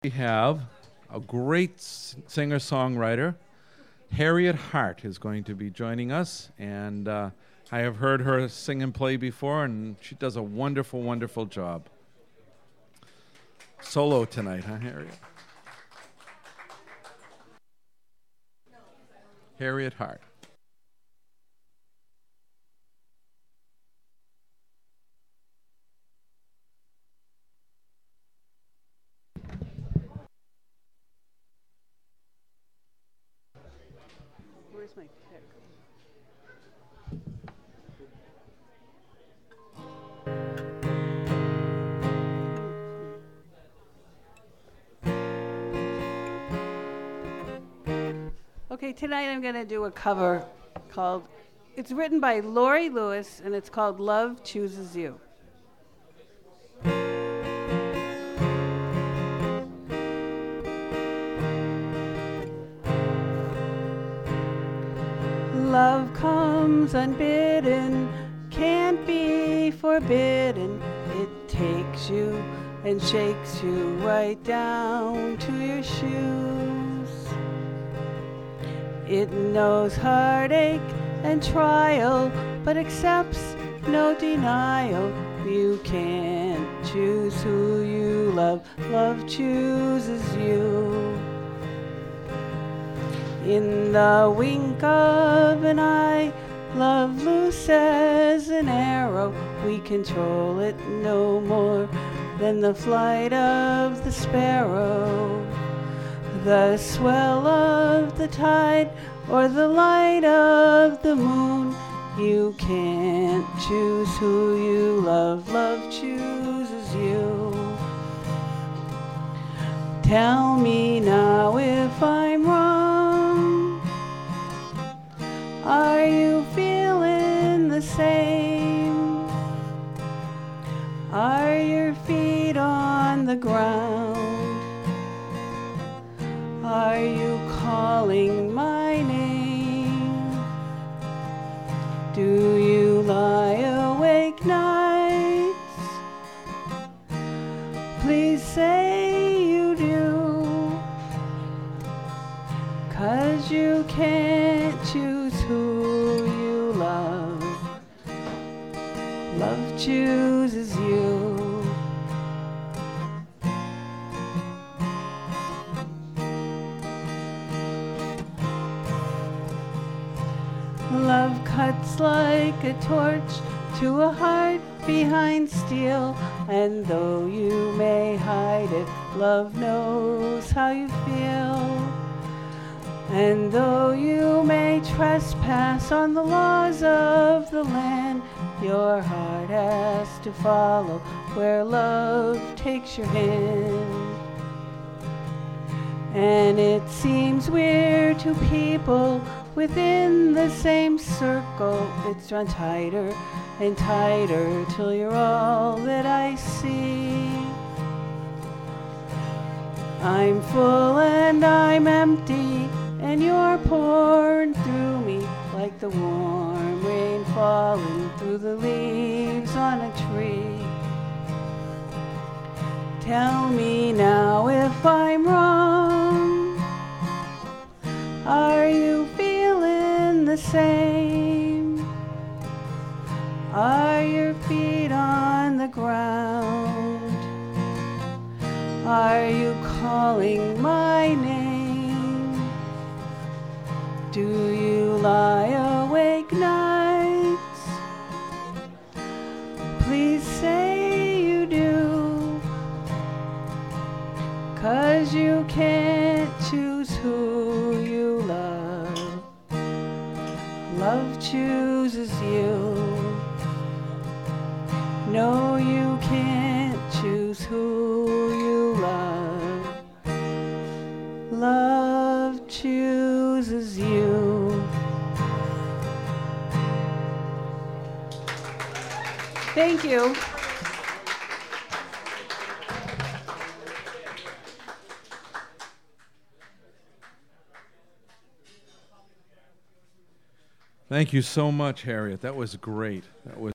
We have a great singer-songwriter, Harriet Hart, is going to be joining us, and I have heard her sing and play before, and she does a wonderful, wonderful job. Solo tonight, huh, Harriet? Harriet Hart. Where's my pick? Okay, tonight I'm going to do a cover called, it's written by Laurie Lewis, and it's called Love Chooses You. Love comes unbidden, can't be forbidden. It takes you and shakes you right down to your shoes. It knows heartache and trial, but accepts no denial. You can't choose who you love. Love chooses you. In the wink of an eye, love loose as an arrow. We control it no more than the flight of the sparrow. The swell of the tide or the light of the moon. You can't choose who you love. Love chooses you. Tell me now if I'm wrong. Are you feeling the same? Are your feet on the ground? Are you calling my name? Do you lie awake nights? Please say you do, 'cause you can't choose who you love. Love chooses you. Love cuts like a torch to a heart behind steel, and though you may hide it, love knows how you feel. And though you may trespass on the laws of the land, your heart has to follow where love takes your hand. And it seems weird to people within the same circle. It's drawn tighter and tighter till you're all that I see. I'm full and I'm empty, and you're pouring through me like the warm rain falling through the leaves on a tree. Tell me now if I'm wrong. Are you feeling the same? Are your feet on the ground? Are you calling my name? Do you lie awake nights? Please say you do, 'cause you can't choose who you love. Love chooses you. No, you can't choose who you love. Love chooses you. Thank you. Thank you so much, Harriet. That was great. That was